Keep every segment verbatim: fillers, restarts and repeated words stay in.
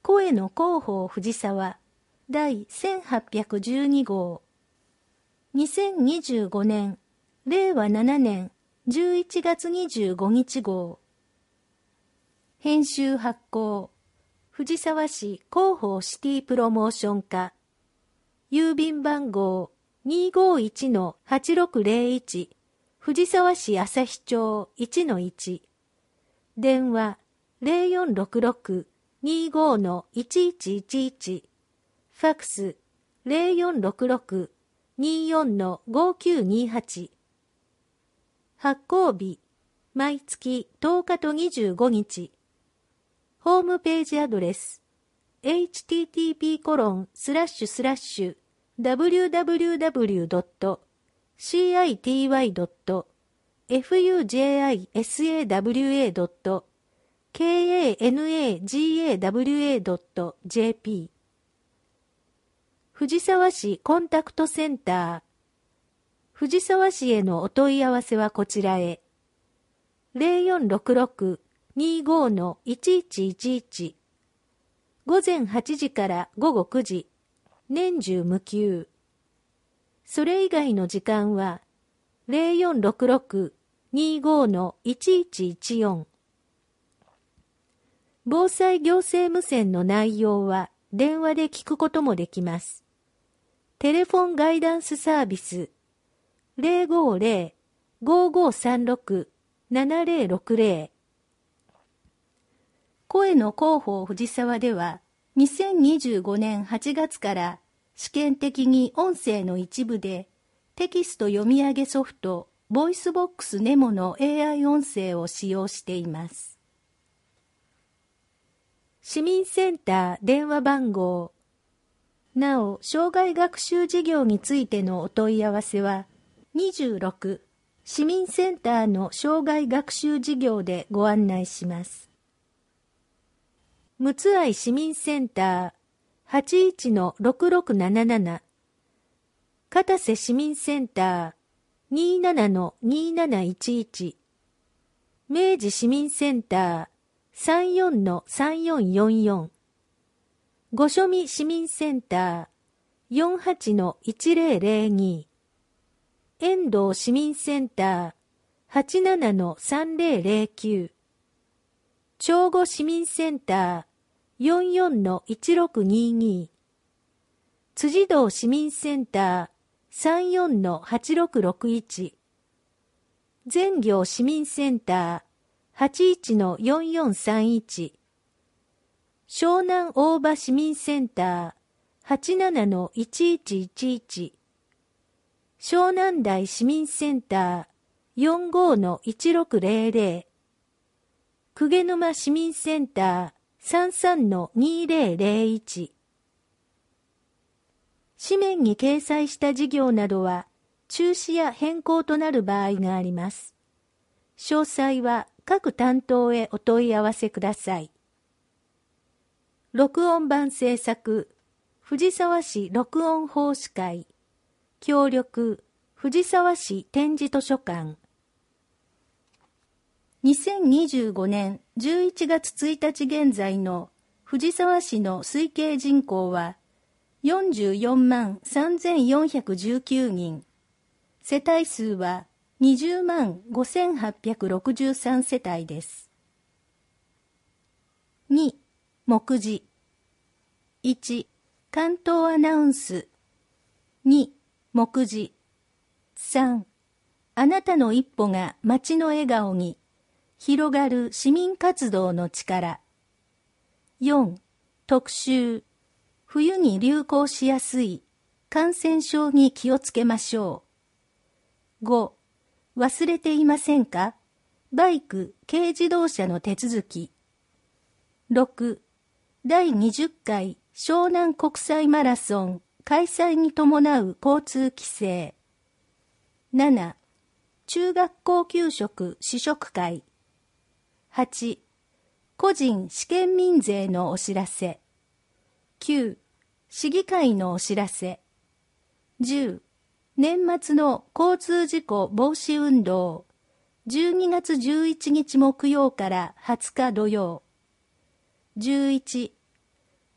声の広報藤沢第せんはっぴゃくじゅうに号にせんにじゅうごねんれいわななねんじゅういちがつにじゅうごにち号編集発行藤沢市広報シティプロモーション課郵便番号 にーごーいちのはちろくぜろいち 藤沢市旭町 いちのいち 電話 ゼロよんろくろく にーごーのいちいちいちいち ファックス ゼロよんろくろく にーよんのごきゅうにはち 発行日毎月とおかとにじゅうごにちホームページアドレス エイチティーティーピーコロンスラッシュスラッシュダブリューダブリューダブリュードットシーアイティーワイドットエフユージェーアイエスエーダブリューエードットケーエーエヌエージーエーダブリューエードットジェーピー 藤沢市コンタクトセンター藤沢市へのお問い合わせはこちらへ ゼロよんろくろく にーごーのいちいちいちいち 午前はちじから午後くじ年中無休それ以外の時間はゼロよんろくろく にーごーのいちいちいちよん防災行政無線の内容は電話で聞くこともできます。テレフォンガイダンスサービス ゼロごーゼロ ごーごーさんろく ななゼロろくゼロ 声の広報藤沢ではにせんにじゅうごねんはちがつから試験的に音声の一部でテキスト読み上げソフトボイスボックスネモの エーアイ 音声を使用しています。市民センター電話番号なお障害学習事業についてのお問い合わせはにじゅうろく市民センターの障害学習事業でご案内します。むつあい市民センター はちいちのろくろくなななな 片瀬市民センター にーななのにーなないちいち 明治市民センター さんよんのさんよんよんよん 御所見市民センター よんはちのいちぜろぜろに 遠藤市民センター はちななのさんぜろぜろきゅう 長後市民センター よんよんのいちろくにに 辻堂市民センター さんよんのはちろくろくいち 全行市民センター はちいちのよんよんさんいち 湘南大場市民センター はちななのいちいちいちいち 湘南台市民センター よんごのいちろくぜろぜろ 鵠沼市民センター さんさんのにぜろぜろいち 紙面に掲載した事業などは中止や変更となる場合があります。詳細は各担当へお問い合わせください。録音版制作藤沢市録音奉仕会協力藤沢市展示図書館にせんにじゅうごねんじゅういちがつついたち現在の藤沢市の推計人口はよんじゅうよんまんさんぜんよんひゃくじゅうきゅうにん、世帯数はにじゅうまんごせんはっぴゃくろくじゅうさん世帯です。に、目次。いち、関東アナウンス。に、目次。さん、あなたの一歩が街の笑顔に、広がる市民活動の力。よん、特集。冬に流行しやすい感染症に気をつけましょう。ご、忘れていませんか？バイク、軽自動車の手続き。ろく、だいにじゅっかい湘南国際マラソン開催に伴う交通規制。なな、中学校給食試食会。はち、個人試験民税のお知らせ。きゅう、市議会のお知らせ。じゅう、年末の交通事故防止運動。じゅうにがつじゅういちにち木曜からはつか土曜。じゅういち、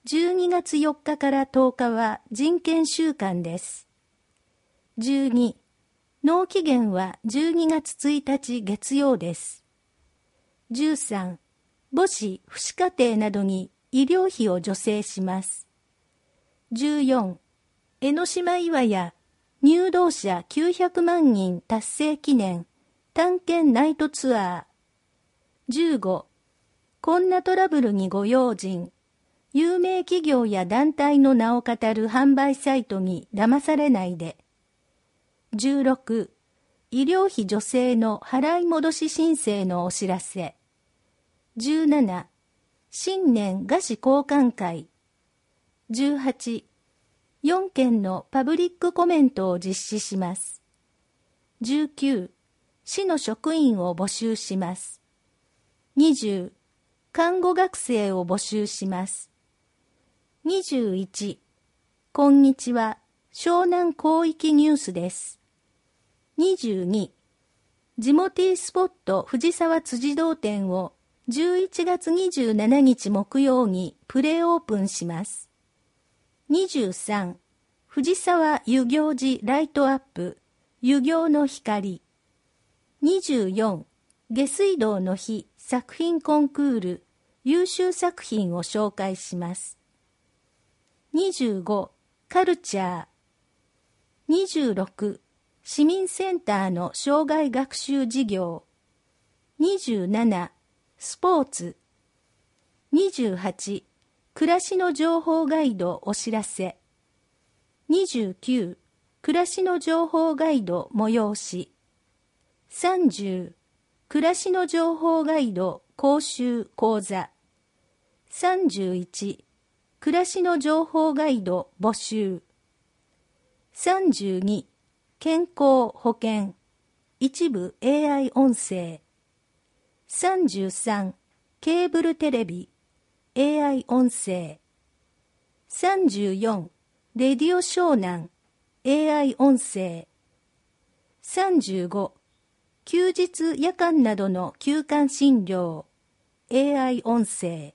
じゅうにがつよっかからとおかは人権週間です。じゅうに、納期限はじゅうにがつついたち月曜です。じゅうさん、母子、父子家庭などに医療費を助成します。じゅうよん、江ノ島岩屋入道者きゅうひゃくまんにん達成記念探検ナイトツアー。じゅうご、こんなトラブルにご用心。有名企業や団体の名を語る販売サイトに騙されないで。じゅうろく、医療費助成の払い戻し申請のお知らせ。じゅうなな、新年賀詞交換会。じゅうはち、よんけんのパブリックコメントを実施します。じゅうきゅう、市の職員を募集します。にじゅう、看護学生を募集します。にじゅういち、こんにちは、湘南広域ニュースです。にじゅうに、ジモティースポット藤沢辻堂店をじゅういちがつにじゅうしちにち木曜にプレオープンします。にじゅうさん、藤沢遊行寺ライトアップ、遊行の光。にじゅうよん、下水道の日作品コンクール、優秀作品を紹介します。にじゅうご、カルチャー。にじゅうろく、市民センターの障害学習事業。にじゅうなな、スポーツ。にじゅうはち、暮らしの情報ガイドお知らせ。にじゅうきゅう、暮らしの情報ガイド催し。さんじゅう、暮らしの情報ガイド講習講座。さんじゅういち、暮らしの情報ガイド募集。さんじゅうに、健康保険一部 エーアイ 音声。さんじゅうさん、ケーブルテレビ エーアイ 音声。さんじゅうよん、レディオ湘南 エーアイ 音声。さんじゅうご、休日夜間などの休館診療 エーアイ 音声。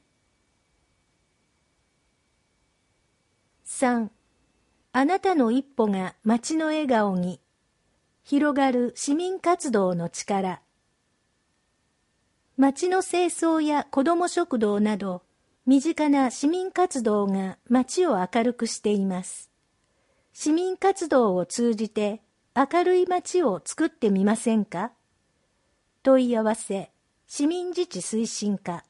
さん、あなたの一歩が街の笑顔に。広がる市民活動の力。街の清掃や子ども食堂など、身近な市民活動が街を明るくしています。市民活動を通じて明るい街を作ってみませんか？問い合わせ、市民自治推進課。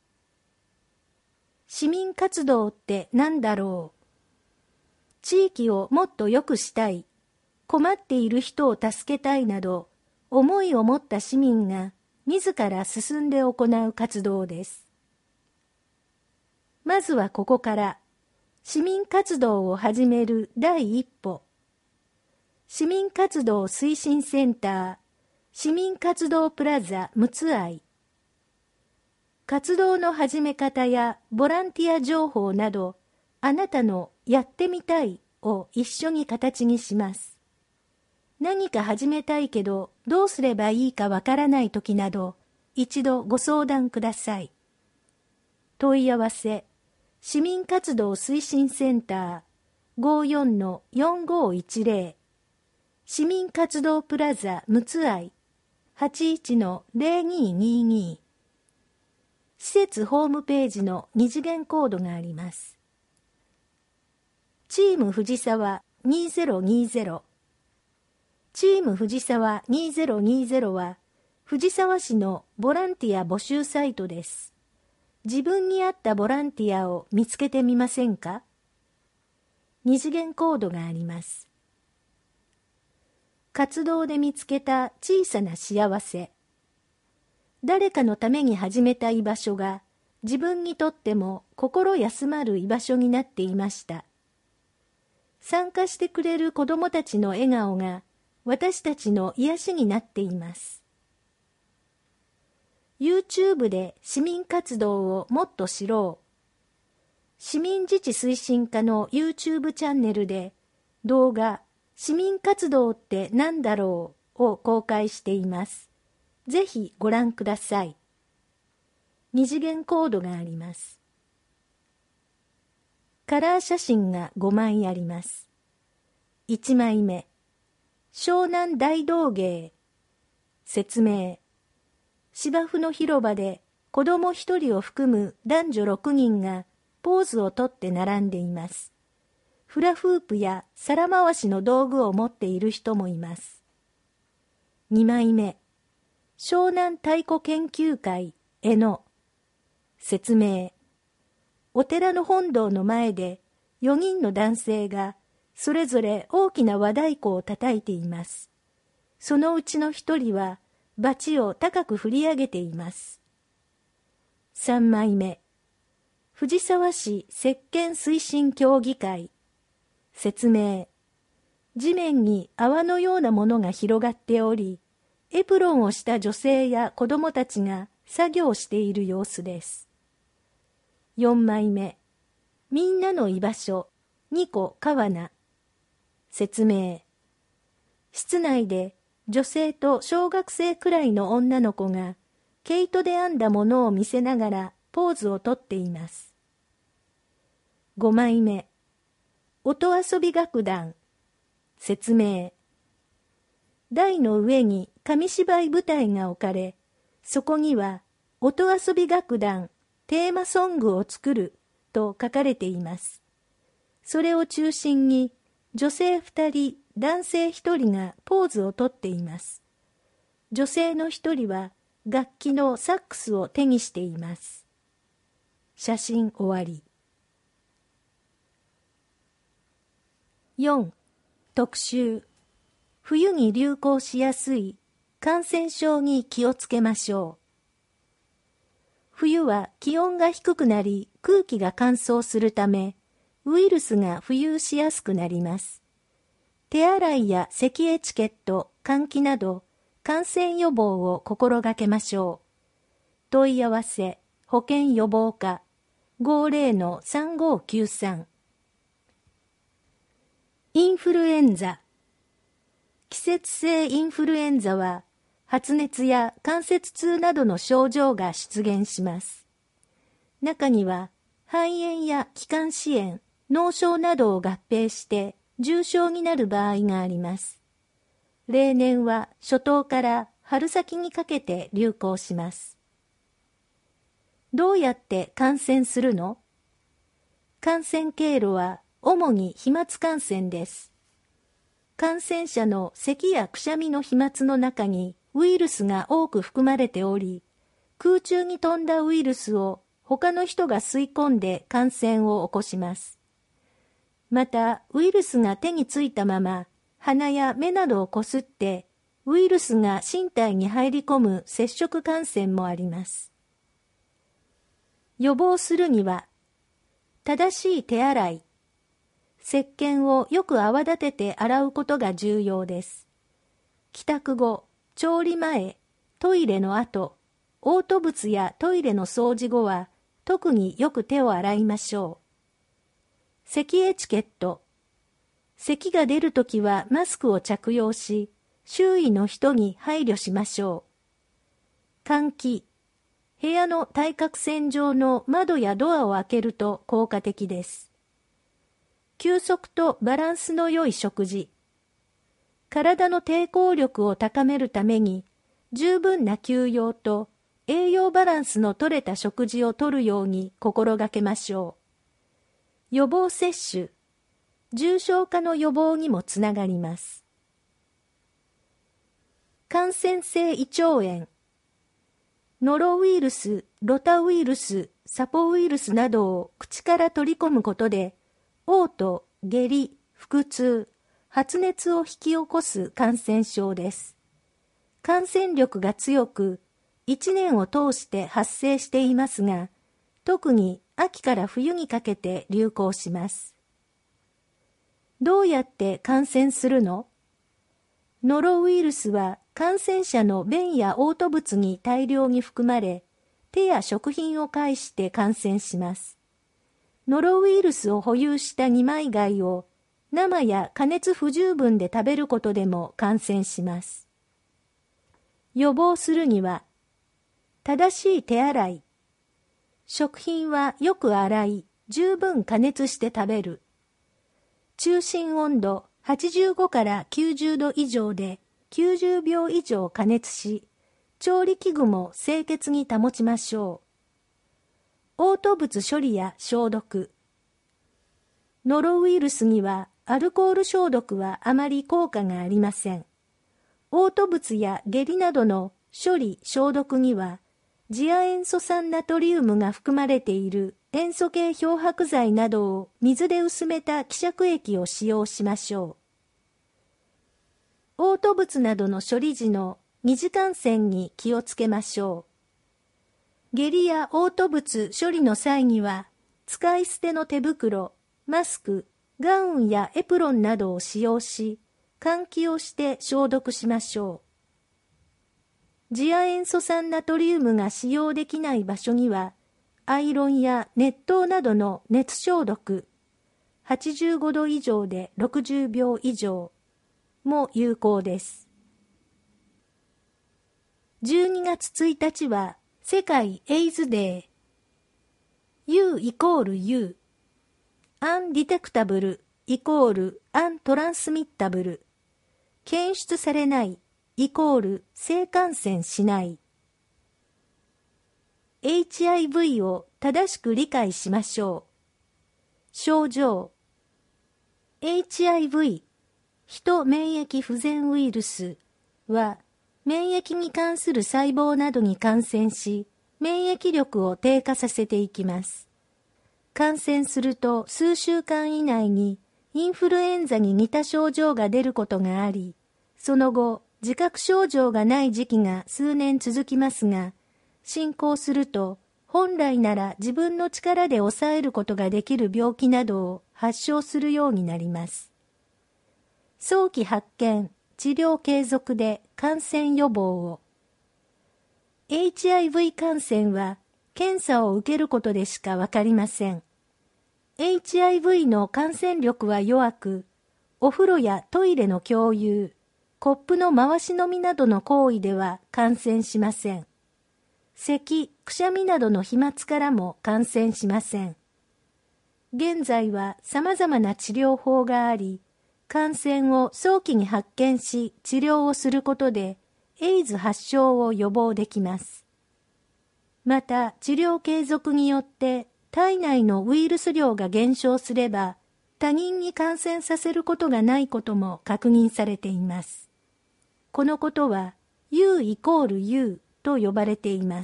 市民活動って何だろう？地域をもっと良くしたい、困っている人を助けたいなど、思いを持った市民が自ら進んで行う活動です。まずはここから、市民活動を始める第一歩。市民活動推進センター、市民活動プラザむつあい。活動の始め方やボランティア情報など、あなたのやってみたいを一緒に形にします。何か始めたいけどどうすればいいかわからないときなど、一度ご相談ください。問い合わせ、市民活動推進センター ごじゅうよんのよんごいちぜろ、市民活動プラザむつあい はちいちのぜろににに。施設ホームページの二次元コードがあります。チーム藤沢にせんにじゅう。チーム藤沢にせんにじゅうは藤沢市のボランティア募集サイトです。自分に合ったボランティアを見つけてみませんか？二次元コードがあります。活動で見つけた小さな幸せ。誰かのために始めた居場所が自分にとっても心休まる居場所になっていました。参加してくれる子どもたちの笑顔が私たちの癒しになっています。YouTube で市民活動をもっと知ろう。市民自治推進課の YouTube チャンネルで動画市民活動って何だろうを公開しています。ぜひご覧ください。二次元コードがあります。 カラー写真がごまいあります。いちまいめ、湘南大道芸。説明。芝生の広場で子供一人を含む男女ろくにんがポーズをとって並んでいます。フラフープや皿回しの道具を持っている人もいます。にまいめ、湘南太鼓研究会絵の。説明。お寺の本堂の前でよにんの男性がそれぞれ大きな和太鼓を叩いています。そのうちの一人はバチを高く振り上げています。さんまいめ、藤沢市石鹸推進協議会。説明。地面に泡のようなものが広がっており、エプロンをした女性や子供たちが作業している様子です。よんまいめ、みんなの居場所、ニコ川名。説明。室内で女性と小学生くらいの女の子が毛糸で編んだものを見せながらポーズをとっています。ごまいめ、音遊び楽団。説明。台の上に紙芝居舞台が置かれ、そこには音遊び楽団テーマソングを作ると書かれています。それを中心に女性二人、男性一人がポーズをとっています。女性の一人は楽器のサックスを手にしています。写真終わり。よん. 特集。冬に流行しやすい感染症に気をつけましょう。冬は気温が低くなり空気が乾燥するため、ウイルスが浮遊しやすくなります。手洗いや咳エチケット、換気など感染予防を心がけましょう。問い合わせ、保健予防課 ごじゅうのさんごきゅうさん。インフルエンザ。季節性インフルエンザは発熱や関節痛などの症状が出現します。中には肺炎や気管支炎、脳症などを合併して重症になる場合があります。例年は初冬から春先にかけて流行します。どうやって感染するの？感染経路は主に飛沫感染です。感染者の咳やくしゃみの飛沫の中にウイルスが多く含まれており、空中に飛んだウイルスを他の人が吸い込んで感染を起こします。また、ウイルスが手についたまま鼻や目などをこすってウイルスが身体に入り込む接触感染もあります。予防するには、正しい手洗い、石鹸をよく泡立てて洗うことが重要です。帰宅後、調理前、トイレの後、嘔吐物やトイレの掃除後は特によく手を洗いましょう。咳エチケット。咳が出るときはマスクを着用し、周囲の人に配慮しましょう。換気。部屋の対角線上の窓やドアを開けると効果的です。休息とバランスの良い食事。体の抵抗力を高めるために、十分な休養と栄養バランスの取れた食事をとるように心がけましょう。予防接種。重症化の予防にもつながります。感染性胃腸炎。ノロウイルス、ロタウイルス、サポウイルスなどを口から取り込むことで、嘔吐、下痢、腹痛、発熱を引き起こす感染症です。感染力が強く、一年を通して発生していますが、特に秋から冬にかけて流行します。どうやって感染するの？ノロウイルスは感染者の便や嘔吐物に大量に含まれ、手や食品を介して感染します。ノロウイルスを保有した二枚貝を生や加熱不十分で食べることでも感染します。予防するには、正しい手洗い、食品はよく洗い、 十分加熱して食べる。中心温度はちじゅうごからきゅうじゅうど以上できゅうじゅうびょう以上加熱し、調理器具も清潔に保ちましょう。嘔吐物処理や消毒。ノロウイルスにはアルコール消毒はあまり効果がありません。嘔吐物や下痢などの処理消毒には次亜塩素酸ナトリウムが含まれている塩素系漂白剤などを水で薄めた希釈液を使用しましょう。嘔吐物などの処理時の二次感染に気をつけましょう。下痢や嘔吐物処理の際には使い捨ての手袋、マスク、ガウンやエプロンなどを使用し、換気をして消毒しましょう。次亜塩素酸ナトリウムが使用できない場所には、アイロンや熱湯などの熱消毒、はちじゅうごど以上でろくじゅうびょう以上も有効です。じゅうにがつついたちは世界エイズデー。U イコール U。アンディテクタブルイコールアントランスミッタブル。検出されないイコール性感染しない。エイチアイブイ を正しく理解しましょう。症状。エイチアイブイ、ヒト免疫不全ウイルスは、免疫に関する細胞などに感染し、免疫力を低下させていきます。感染すると数週間以内にインフルエンザに似た症状が出ることがあり、その後、自覚症状がない時期が数年続きますが、進行すると、本来なら自分の力で抑えることができる病気などを発症するようになります。早期発見、治療継続で感染予防を。エイチアイブイ 感染は、検査を受けることでしかわかりません。エイチアイブイ の感染力は弱く、お風呂やトイレの共有、コップの回し飲みなどの行為では感染しません。咳、くしゃみなどの飛沫からも感染しません。現在は様々な治療法があり、感染を早期に発見し治療をすることで、エイズ発症を予防できます。また、治療継続によって体内のウイルス量が減少すれば、他人に感染させることがないことも確認されています。このことは U イコール U と呼ばれています。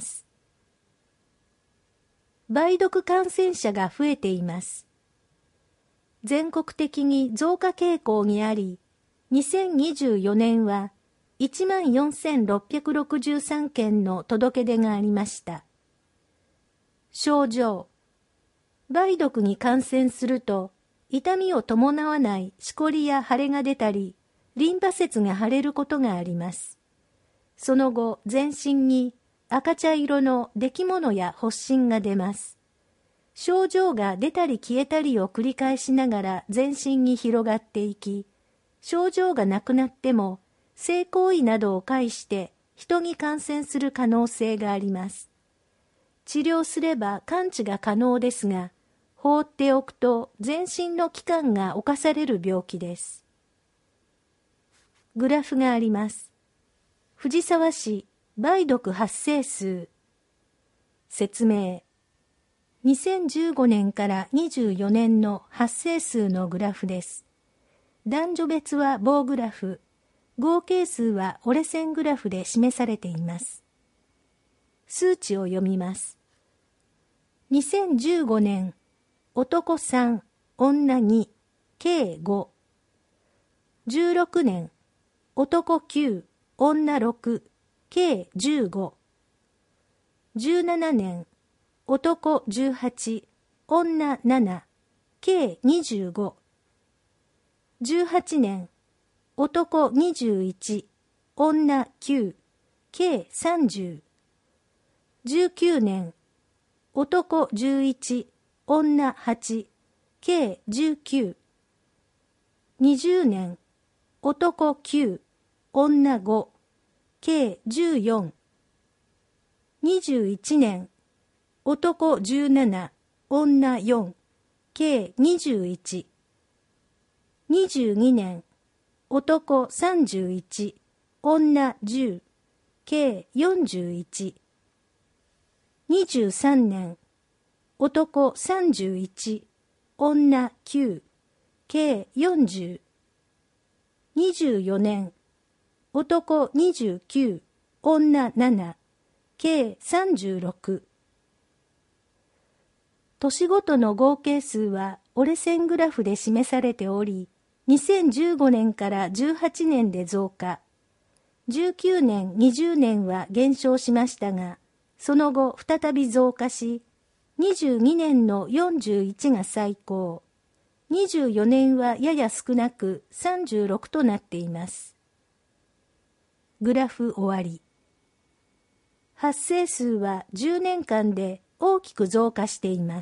梅毒感染者が増えています。全国的に増加傾向にあり、にせんにじゅうよねんはいちまんよんせんろっぴゃくろくじゅうさんけんの届け出がありました。症状。梅毒に感染すると、痛みを伴わないしこりや腫れが出たり、リンパ節が腫れることがあります。その後、全身に赤茶色の出来物や発疹が出ます。症状が出たり消えたりを繰り返しながら全身に広がっていき、症状がなくなっても、性行為などを介して人に感染する可能性があります。治療すれば完治が可能ですが、放っておくと全身の器官が侵される病気です。グラフがあります。藤沢市梅毒発生数。説明。にせんじゅうごねんからにじゅうよねんの発生数のグラフです。男女別は棒グラフ、合計数は折れ線グラフで示されています。数値を読みます。にせんじゅうごねん、男さん、女に、計ご。じゅうろくねん、男きゅう、女ろく、計じゅうご。じゅうななねん、男じゅうはち、女なな、計にじゅうご。じゅうはちねん、男にじゅういち、女きゅう、計さんじゅう。じゅうきゅうねん、男じゅういち、女はち、計じゅうきゅう。にじゅうねん、男きゅう、女ご、計じゅうよん。にじゅういちねん、男じゅうなな、女よん、 計にじゅういち。にじゅうにねん、男さんじゅういち、女じゅう、計よんじゅういち。にじゅうさんねん、男さんじゅういち、女きゅう、計よんじゅう。にじゅうよねん、男にじゅうきゅう、女なな、計さんじゅうろく。年ごとの合計数は折れ線グラフで示されており、にせんじゅうごねんからじゅうはちねんで増加。じゅうきゅうねん、にじゅうねんは減少しましたが、その後再び増加し、にじゅうにねんのよんじゅういちが最高。にじゅうよねんはやや少なくさんじゅうろくとなっています。グラフ終わり。発生数はじゅうねんかんで大きく増加しています。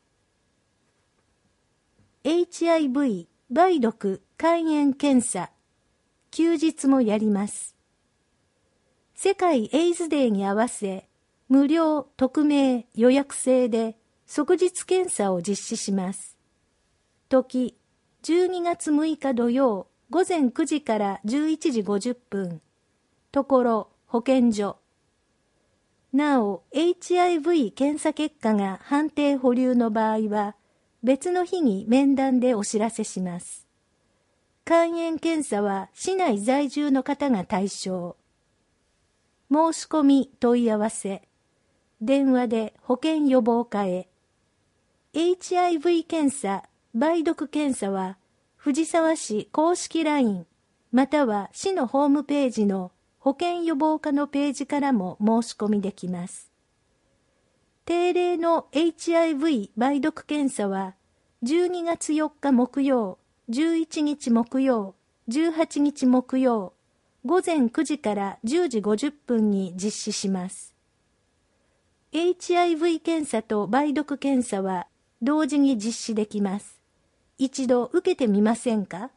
エイチアイブイ 梅毒肝炎検査。休日もやります。世界エイズデーに合わせ、無料、匿名、予約制で即日検査を実施します。時、じゅうにがつむいか土曜、午前くじからじゅういちじごじゅっぷん。ところ、保健所。なお、エイチアイブイ 検査結果が判定保留の場合は、別の日に面談でお知らせします。肝炎検査は市内在住の方が対象。申し込み問い合わせ。電話で保健予防課へ。エイチアイブイ 検査、梅毒検査は、藤沢市公式 ライン、または市のホームページの保健予防課のページからも申し込みできます。定例の エイチアイブイ 梅毒検査は、じゅうにがつよっか木曜、じゅういちにち木曜、じゅうはちにち木曜、午前くじからじゅうじごじゅっぷんに実施します。エイチアイブイ 検査と梅毒検査は同時に実施できます。一度受けてみませんか？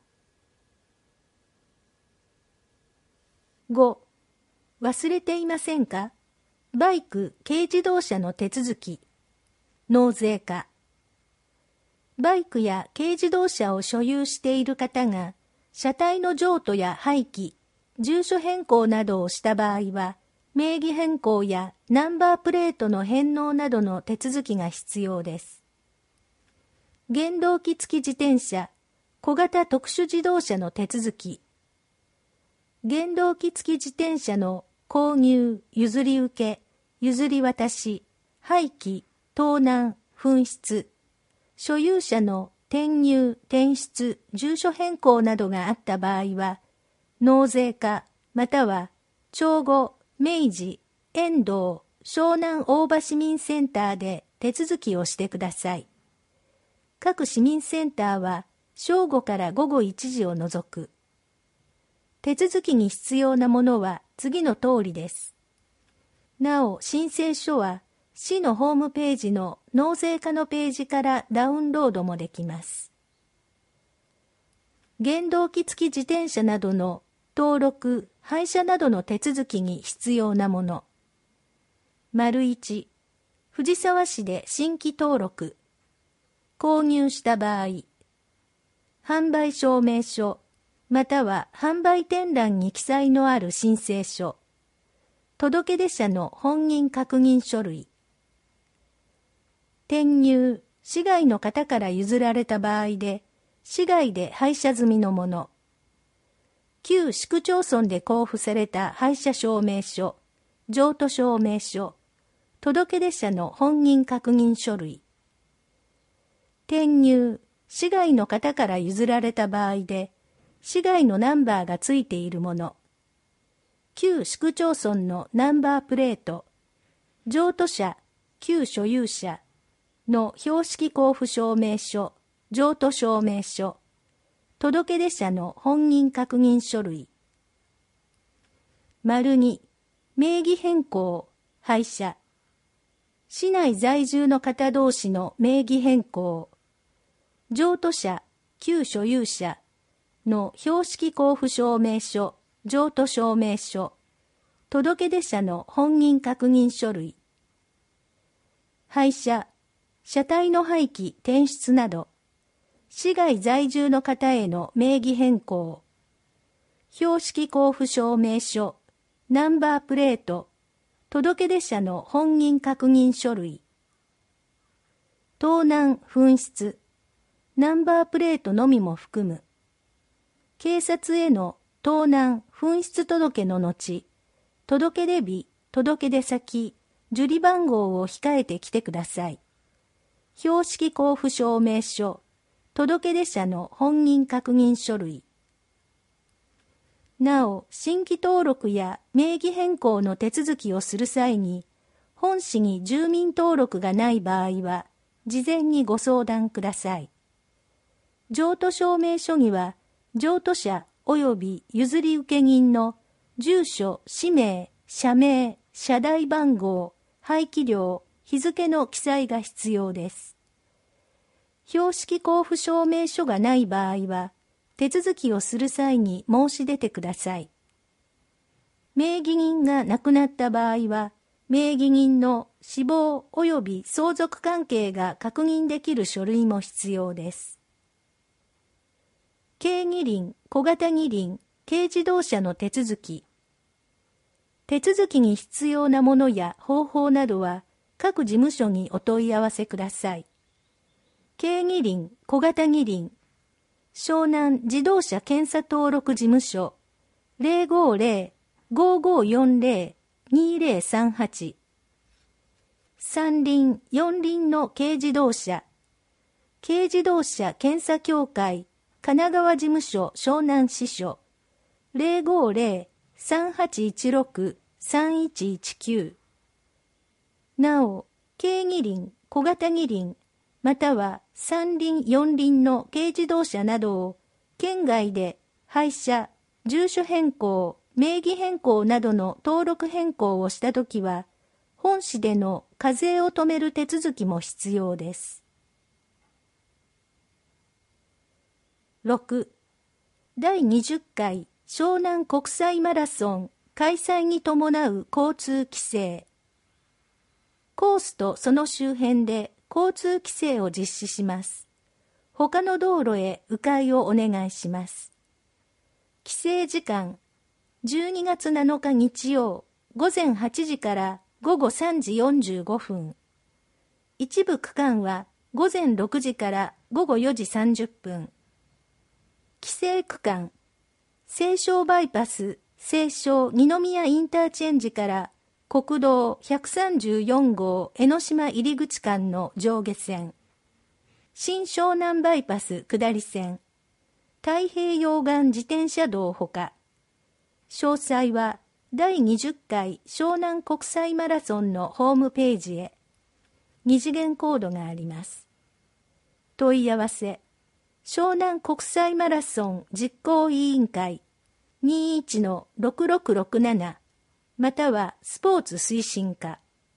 ご. 忘れていませんか？バイク、軽自動車の手続き。納税課。バイクや軽自動車を所有している方が、車体の譲渡や廃棄、住所変更などをした場合は、名義変更やナンバープレートの返納などの手続きが必要です。原動機付き自転車、小型特殊自動車の手続き。原動機付き自転車の購入、譲り受け、譲り渡し、廃棄、盗難、紛失、所有者の転入、転出、住所変更などがあった場合は、納税課または長後、明治、遠藤、湘南大場市民センターで手続きをしてください。各市民センターは正午からごごいちじを除く。手続きに必要なものは次の通りです。なお、申請書は市のホームページの納税課のページからダウンロードもできます。原動機付き自転車などの登録、廃車などの手続きに必要なもの。丸いち、藤沢市で新規登録。購入した場合、販売証明書、または販売店欄に記載のある申請書、届出者の本人確認書類、転入、市外の方から譲られた場合で、市外で廃車済みのもの、旧市区町村で交付された廃車証明書、譲渡証明書、届出者の本人確認書類、転入、市外の方から譲られた場合で、市外のナンバーがついているもの、旧市区町村のナンバープレート、譲渡者、旧所有者の標識交付証明書、譲渡証明書、届出者の本人確認書類。丸に、名義変更、廃車。市内在住の方同士の名義変更。譲渡者、旧所有者の標識交付証明書、譲渡証明書、届出者の本人確認書類。廃車、 車体の廃棄・転出など、市外在住の方への名義変更、標識交付証明書、ナンバープレート、届出者の本人確認書類、盗難・紛失、ナンバープレートのみも含む、警察への盗難・紛失届の後、届出日、届出先、受理番号を控えてきてください。標識交付証明書、届出者の本人確認書類。なお、新規登録や名義変更の手続きをする際に、本市に住民登録がない場合は、事前にご相談ください。譲渡証明書には、譲渡者及び譲り受人の住所、氏名、社名、社代番号、廃棄量、日付の記載が必要です。標識交付証明書がない場合は、手続きをする際に申し出てください。名義人が亡くなった場合は、名義人の死亡及び相続関係が確認できる書類も必要です。軽二輪、小型二輪、軽自動車の手続き。手続きに必要なものや方法などは各事務所にお問い合わせください。軽二輪、小型二輪、湘南自動車検査登録事務所 ゼロごゼロ ごごよんゼロ にゼロさんはち。三輪、四輪の軽自動車、軽自動車検査協会神奈川事務所湘南支所 ゼロごゼロ さんはちいちろく さんいちいちきゅう。なお、軽二輪、小型二輪、または三輪、四輪の軽自動車などを県外で廃車、住所変更、名義変更などの登録変更をしたときは、本市での課税を止める手続きも必要です。ろく. だいにじゅっかい湘南国際マラソン開催に伴う交通規制。コースとその周辺で交通規制を実施します。他の道路へ迂回をお願いします。規制時間、じゅうにがつなのか日曜、ごぜんはちじからごごさんじよんじゅうごふん。一部区間はごぜんろくじからごごよじさんじゅっぷん。規制区間、西湘バイパス、西湘二宮インターチェンジから国道ひゃくさんじゅうよんごう江ノ島入り口間の上下線、新湘南バイパス下り線、太平洋岸自転車道ほか、詳細はだいにじゅっかい湘南国際マラソンのホームページへ。二次元コードがあります。問い合わせ、湘南国際マラソン実行委員会 にじゅういちのろくろくろくなな またはスポーツ推進課。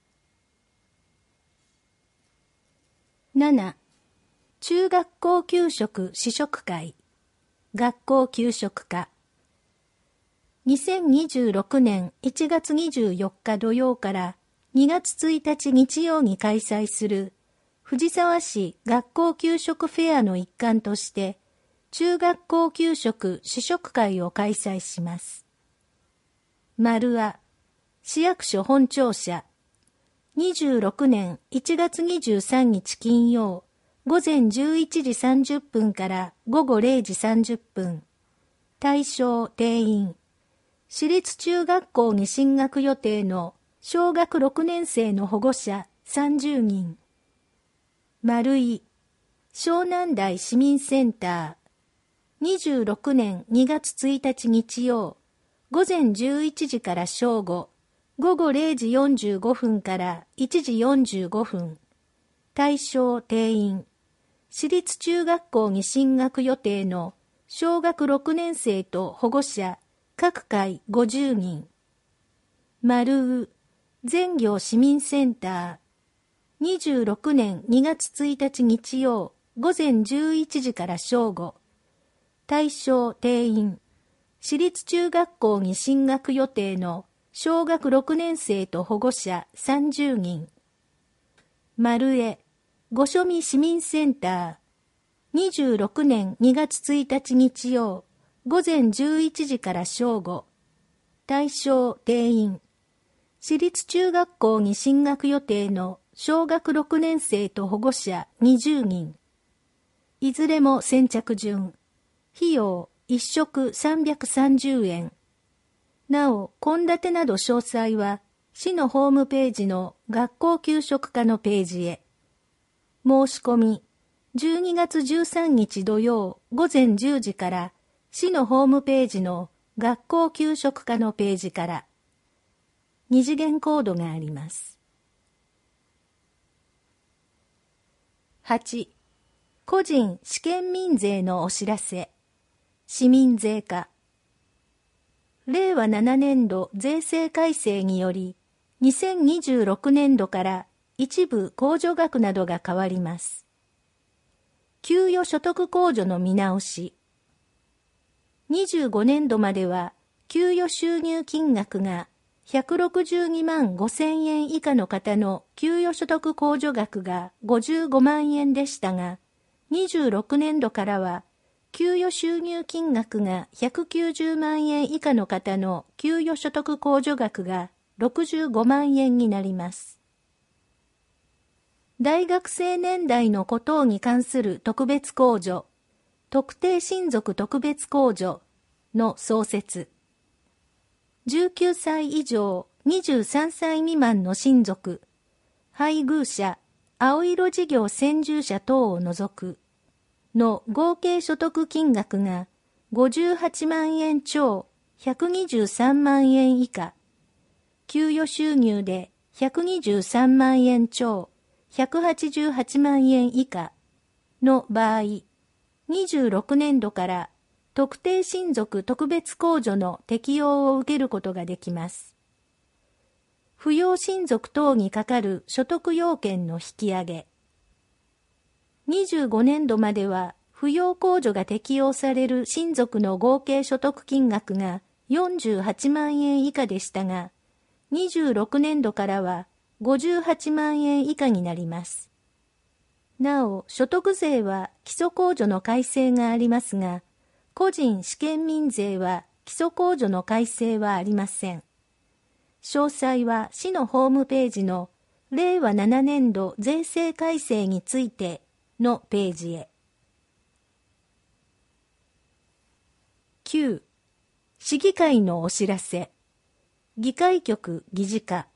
なな. 中学校給食試食会学校給食課。にせんにじゅうろくねんいちがつにじゅうよっか土曜からにがつついたち日曜に開催する藤沢市学校給食フェアの一環として中学校給食試食会を開催します。丸あ市役所本庁舎にじゅうろくねんいちがつにじゅうさんにち金曜ごぜんじゅういちじさんじゅっぷんからごごれいじさんじゅっぷん。対象定員私立中学校に進学予定の小学ろくねんせいの保護者さんじゅうにん。丸い湘南台市民センターにじゅうろくねんにがつついたち日曜ごぜんじゅういちじから正午ごごれいじよんじゅうごふんからいちじよんじゅうごふん。対象定員私立中学校に進学予定の小学ろくねんせいと保護者各回ごじゅうにん。丸う全業市民センターにじゅうろくねんにがつついたち日曜ごぜんじゅういちじから正午。対象定員私立中学校に進学予定の小学ろくねんせいと保護者さんじゅうにん。丸へ御所見市民センター、にじゅうろくねんにがつついたち日曜、午前じゅういちじから正午。対象定員。私立中学校に進学予定の小学ろくねん生と保護者にじゅうにん。いずれも先着順。費用いっ食さんびゃくさんじゅうえん。なお、献立など詳細は、市のホームページの学校給食課のページへ。申し込み、じゅうにがつじゅうさんにち土曜午前じゅうじから、市のホームページの学校給食課のページから。二次元コードがあります。はち. 個人試験民税のお知らせ。市民税課。れいわななねんど税制改正により、にせんにじゅうろくねんどから一部控除額などが変わります。給与所得控除の見直し。にじゅうごねんどまでは、給与収入金額がひゃくろくじゅうにまんごせんえん以下の方の給与所得控除額がごじゅうごまんえんでしたが、にじゅうろくねんどからは、給与収入金額がひゃくきゅうじゅうまんえん以下の方の給与所得控除額がろくじゅうごまんえんになります。大学生年代の子等に関する特別控除、特定親族特別控除の創設。じゅうきゅうさい以上にじゅうさんさい未満の親族、配偶者、青色事業専従者等を除くの合計所得金額がごじゅうはちまんえん超ひゃくにじゅうさんまんえん以下、給与収入でひゃくにじゅうさんまんえん超ひゃくはちじゅうはちまんえん以下の場合、にじゅうろくねんどから特定親族特別控除の適用を受けることができます。扶養親族等にかかる所得要件の引き上げ。にじゅうごねんどまでは扶養控除が適用される親族の合計所得金額がよんじゅうはちまんえん以下でしたが、にじゅうろくねんどからはごじゅうはちまんえん以下になります。なお、所得税は基礎控除の改正がありますが、個人試験民税は基礎控除の改正はありません。詳細は市のホームページのれいわななねんど税制改正についてのページへ。きゅう. 市議会のお知らせ。議会局議事課。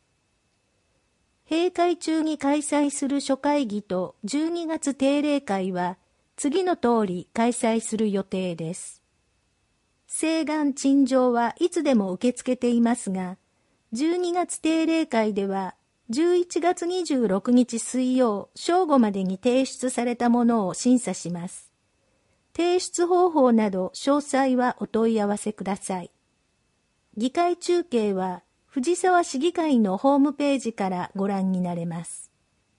閉会中に開催する初会議とじゅうにがつ定例会は次の通り開催する予定です。請願陳情はいつでも受け付けていますが、じゅうにがつ定例会ではじゅういちがつにじゅうろくにち水曜正午までに提出されたものを審査します。提出方法など詳細はお問い合わせください。議会中継は藤沢市議会のホームページからご覧になれます。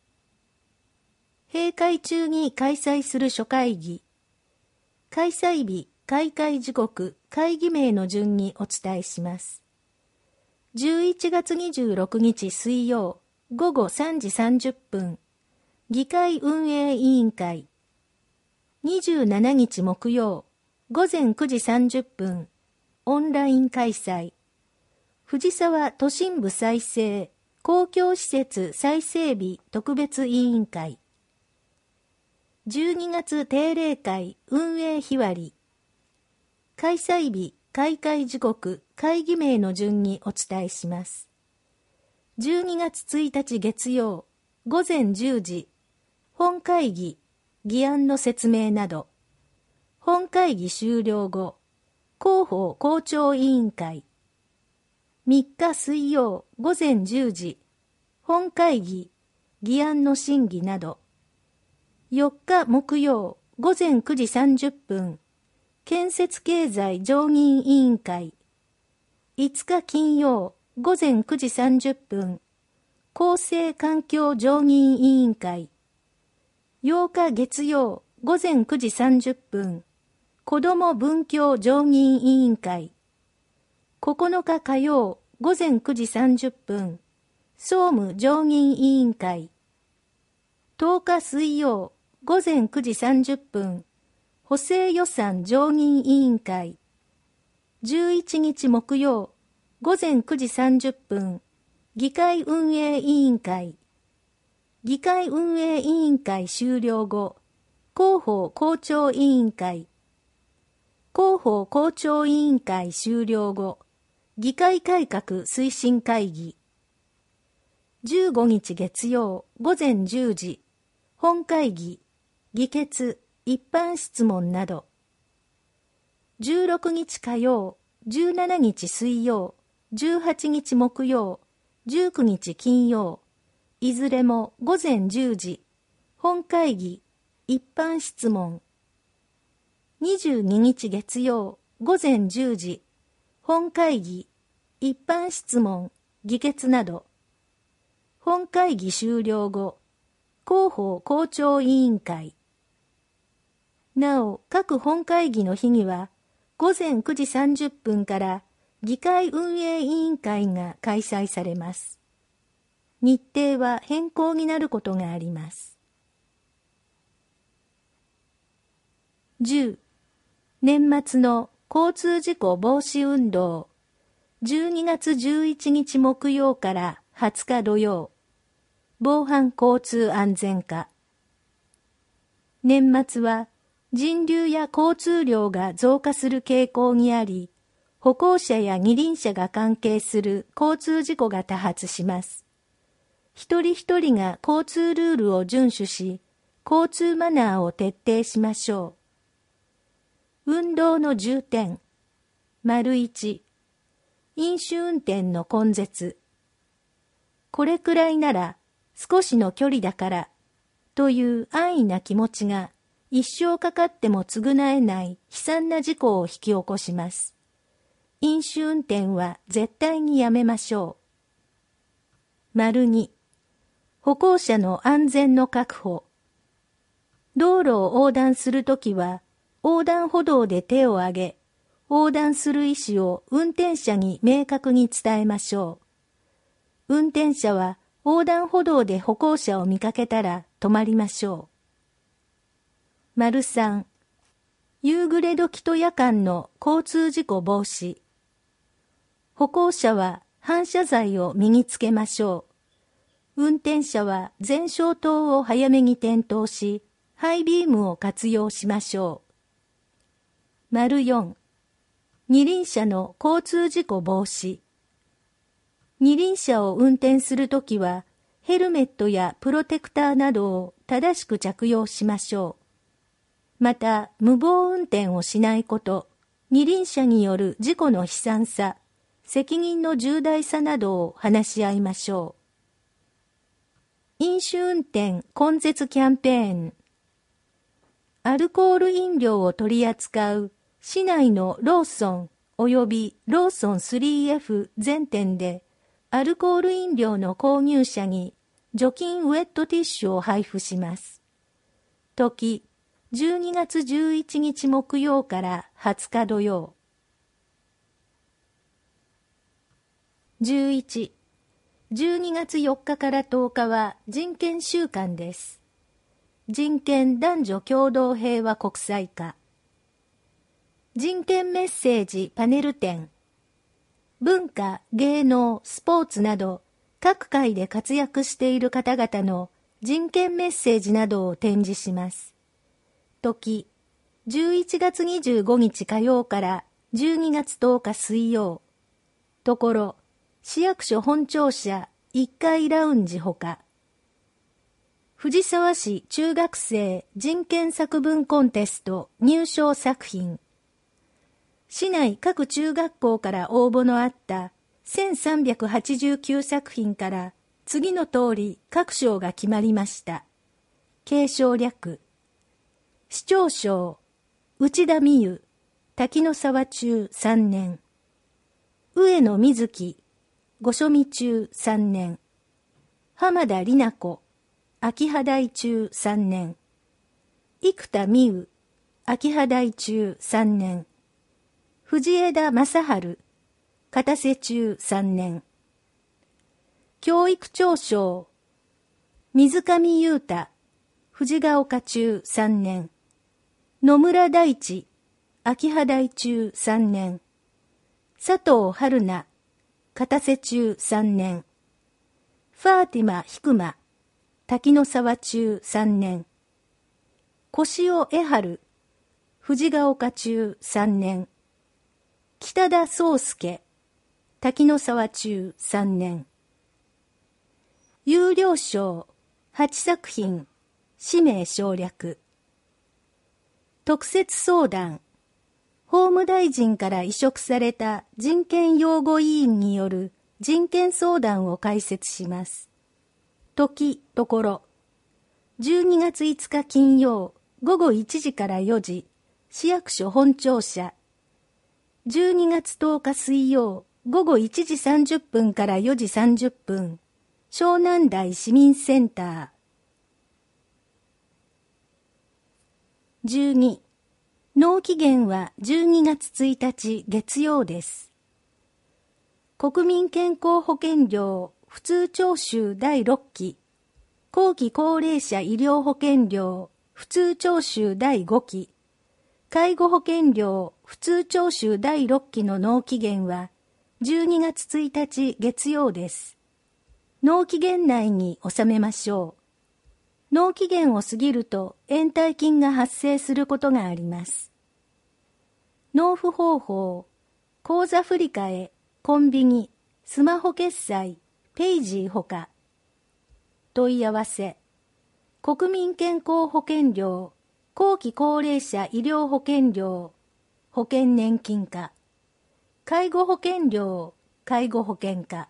閉会中に開催する初会議。開催日、開会時刻、会議名の順にお伝えします。じゅういちがつにじゅうろくにち水曜ごごさんじさんじゅっぷん、議会運営委員会。にじゅうしちにち木曜ごぜんくじさんじゅっぷん、オンライン開催。藤沢都心部再生公共施設再整備特別委員会。じゅうにがつ定例会運営日割り。開催日、開会時刻、会議名の順にお伝えします。じゅうにがつついたち月曜ごぜんじゅうじ、本会議、議案の説明など。本会議終了後、広報校長委員会。みっか水曜ごぜんじゅうじ、本会議、議案の審議など。よっか木曜ごぜんくじさんじゅっぷん、建設経済常任委員会。いつか金曜ごぜんくじさんじゅっぷん、公正環境常任委員会。ようか月曜ごぜんくじさんじゅっぷん、子ども文教常任委員会。ここのか火曜ごぜんくじさんじゅっぷん、総務常任委員会。 とおか水曜午前くじさんじゅっぷん、補正予算常任委員会。じゅういちにち木曜午前くじさんじゅっぷん、議会運営委員会。議会運営委員会終了後、広報校長委員会。広報校長委員会終了後、議会改革推進会議。じゅうごにち月曜午前じゅうじ、本会議、議決、一般質問など。じゅうろくにち火曜、じゅうしちにち水曜、じゅうはちにち木曜、じゅうくにち金曜、いずれも午前じゅうじ、本会議、一般質問。にじゅうににち月曜、午前じゅうじ、本会議、一般質問、議決など。本会議終了後、広報校長委員会。なお、各本会議の日には、午前くじさんじゅっぷんから議会運営委員会が開催されます。日程は変更になることがあります。じゅう、年末の交通事故防止運動。じゅうにがつじゅういちにち木曜からはつか土曜。防犯交通安全課。年末は人流や交通量が増加する傾向にあり、歩行者や二輪車が関係する交通事故が多発します。一人一人が交通ルールを遵守し、交通マナーを徹底しましょう。運動の重点。丸一、飲酒運転の根絶。これくらいなら少しの距離だからという安易な気持ちが一生かかっても償えない悲惨な事故を引き起こします。飲酒運転は絶対にやめましょう。丸二、歩行者の安全の確保。道路を横断するときは横断歩道で手を挙げ、横断する意思を運転者に明確に伝えましょう。運転者は横断歩道で歩行者を見かけたら止まりましょう。丸三、夕暮れ時と夜間の交通事故防止。歩行者は反射材を身につけましょう。運転者は前照灯を早めに点灯し、ハイビームを活用しましょう。丸四、二輪車の交通事故防止。二輪車を運転するときは、ヘルメットやプロテクターなどを正しく着用しましょう。また、無謀運転をしないこと、二輪車による事故の悲惨さ、責任の重大さなどを話し合いましょう。飲酒運転根絶キャンペーン。アルコール飲料を取り扱う市内のローソン及びローソン スリーエフ 全店で、アルコール飲料の購入者に除菌ウェットティッシュを配布します。時、じゅうにがつじゅういちにち木曜からはつか土曜。じゅういち、じゅうにがつよっかからとおかは人権週間です。人権男女共同平和国際化。人権メッセージパネル展。文化、芸能、スポーツなど各界で活躍している方々の人権メッセージなどを展示します。時、じゅういちがつにじゅうごにち火曜からじゅうにがつとおか水曜。ところ、市役所本庁舎いっかいラウンジほか。藤沢市中学生人権作文コンテスト入賞作品。市内各中学校から応募のあったせんさんびゃくはちじゅうきゅうさくひんから次の通り各賞が決まりました。継承略。市長賞、内田美優、滝野沢中さんねん。上野瑞希、御所見中さんねん。浜田里奈子、秋葉台中さんねん。生田美優、秋葉台中さんねん。藤枝正春、片瀬中さんねん。教育長賞、水上優太、 藤ヶ丘中さんねん。野村大地、秋葉台中さんねん。佐藤春菜、片瀬中さんねん。ファーティマ・ヒクマ、滝野沢中さんねん。越尾江春、藤ヶ丘中さんねん。北田宗介、滝野沢中さんねん。有料賞はちさく品、氏名省略。特設相談、法務大臣から委嘱された人権擁護委員による人権相談を開設します。時、ところ。じゅうにがついつか金曜、ごごいちじからよじ、市役所本庁舎。じゅうにがつとおか水曜、ごごいちじさんじゅっぷんからよじさんじゅっぷん、湘南台市民センター。じゅうに、納期限はじゅうにがつついたち月曜です。国民健康保険料普通徴収だいろっき、後期高齢者医療保険料普通徴収だいごき、介護保険料普通徴収だいろっきの納期限はじゅうにがつついたち月曜です。納期限内に納めましょう。納期限を過ぎると延滞金が発生することがあります。納付方法、口座振替、コンビニ、スマホ決済、ペイジーほか。問い合わせ、国民健康保険料、後期高齢者医療保険料、保険年金課、介護保険料、介護保険課。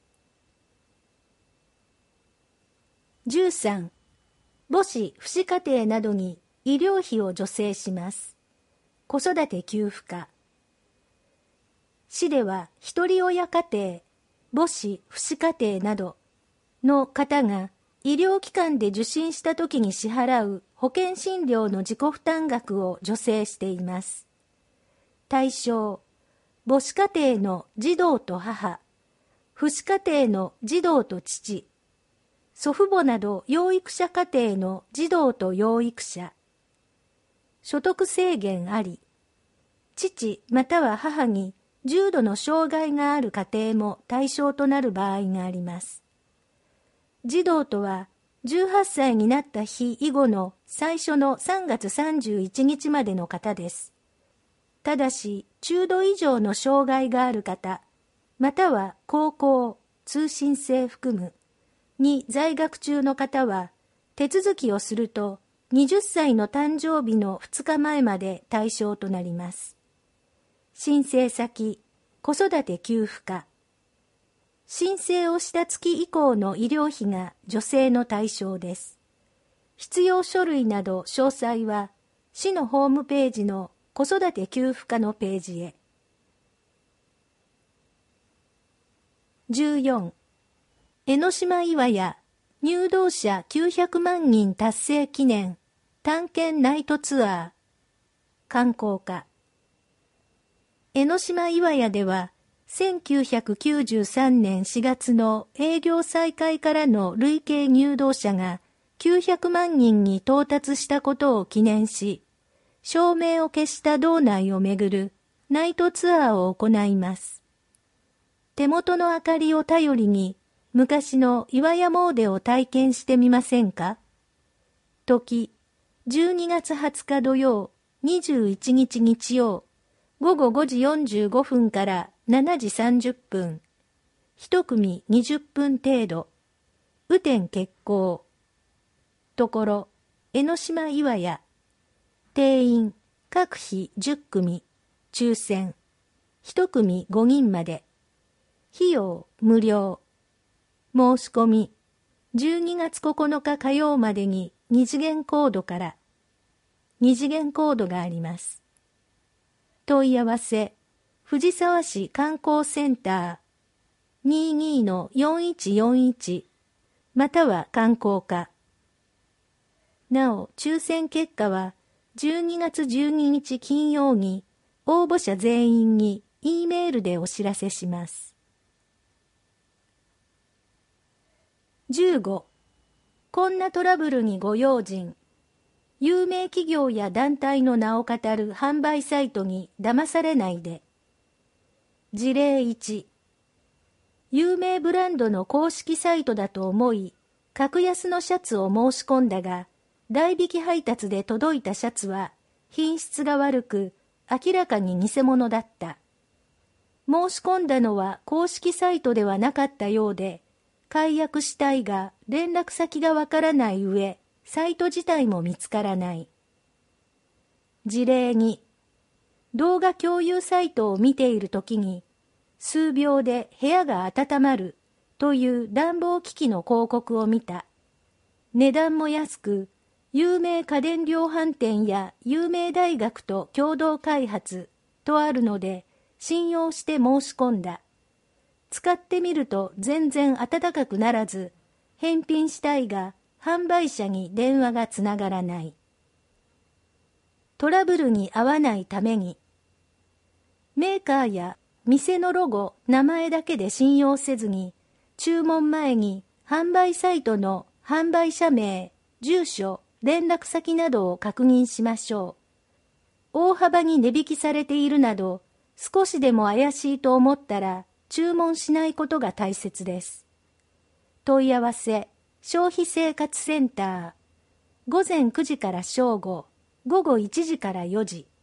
じゅうさん、母子父子家庭などに医療費を助成します。子育て給付課。市では一人親家庭、母子父子家庭などの方が医療機関で受診したときに支払う保険診療の自己負担額を助成しています。対象、母子家庭の児童と母、父子家庭の児童と父、祖父母など養育者家庭の児童と養育者。所得制限あり。父または母に重度の障害がある家庭も対象となる場合があります。児童とはじゅうはっさいになった日以後の最初のさんがつさんじゅういちにちまでの方です。ただし中度以上の障害がある方、または高校、通信制含むに在学中の方は手続きをするとはたちの誕生日のふつかまえまで対象となります。申請先、子育て給付課。申請をした月以降の医療費が助成の対象です。必要書類など詳細は市のホームページの子育て給付課のページへ。じゅうよん、江ノ島岩屋入道者きゅうひゃくまんにん達成記念探検ナイトツアー観光課。江ノ島岩屋ではせんきゅうひゃくきゅうじゅうさんねんしがつの営業再開からの累計入道者がきゅうひゃくまんにんに到達したことを記念し、照明を消した道内をめぐるナイトツアーを行います。手元の明かりを頼りに昔の岩屋詣を体験してみませんか？時、じゅうにがつはつか土曜、にじゅういちにち日曜、ごごごじよんじゅうごふんからしちじさんじゅっぷん、一組にじゅっぷん程度、雨天決行。ところ、江ノ島岩屋、定員、各日じゅっくみ、抽選、一組ごにんまで、費用無料。申し込み、じゅうにがつここのか火曜までに二次元コードから、二次元コードがあります。問い合わせ、藤沢市観光センター にじゅうにのよんいちよんいち または観光課。なお、抽選結果はじゅうにがつじゅうににち金曜に応募者全員に E メールでお知らせします。じゅうご、 こんなトラブルにご用心。有名企業や団体の名を語る販売サイトに騙されないで。事例いち。有名ブランドの公式サイトだと思い、格安のシャツを申し込んだが、代引き配達で届いたシャツは品質が悪く、明らかに偽物だった。申し込んだのは公式サイトではなかったようで、解約したいが連絡先がわからない上、サイト自体も見つからない。事例に、動画共有サイトを見ているときに、数秒で部屋が温まるという暖房機器の広告を見た。値段も安く、有名家電量販店や有名大学と共同開発とあるので、信用して申し込んだ。使ってみると全然暖かくならず、返品したいが販売者に電話がつながらない。トラブルに遭わないために、メーカーや店のロゴ、名前だけで信用せずに、注文前に販売サイトの販売者名、住所、連絡先などを確認しましょう。大幅に値引きされているなど、少しでも怪しいと思ったら、注文しないことが大切です。問い合わせ、消費生活センター。午前くじから正午、午後いちじからよじ。